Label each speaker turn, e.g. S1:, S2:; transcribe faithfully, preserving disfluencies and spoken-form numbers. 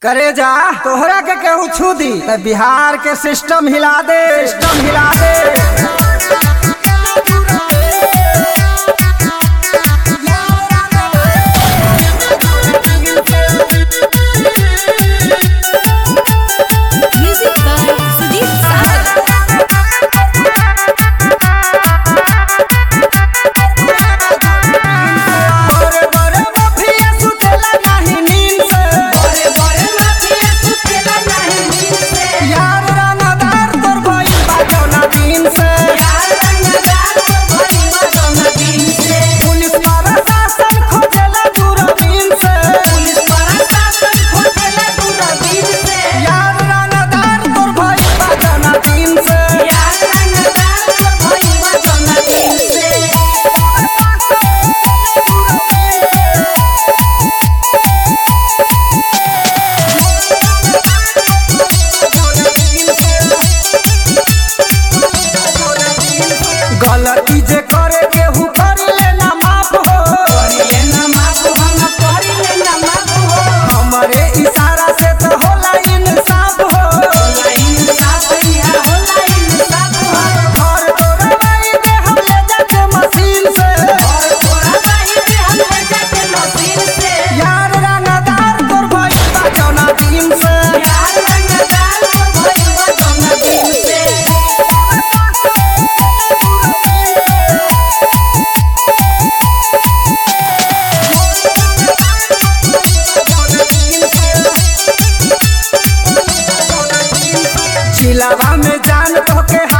S1: करे जा तोहरा के केहू छू दी त बिहार के सिस्टम हिला दे सिस्टम हिला दे। गलती जे करे केहू करी लेना माफ हो, करी लेना माफ हम करी लेना माफ हो। हमरे इशारा से तो होला इंसाफ हो, होला इंसाफ इहा होला इंसाफ हो। घर तोड़वाई दे हम ले जाके मशीन से, घर तोड़वाई दे हम ले जाके मशीन से। यार रंगदार तोर भई बचना दिन से, यार रंगदार तोर भई बचना दिन से। जिलावा में जान तो के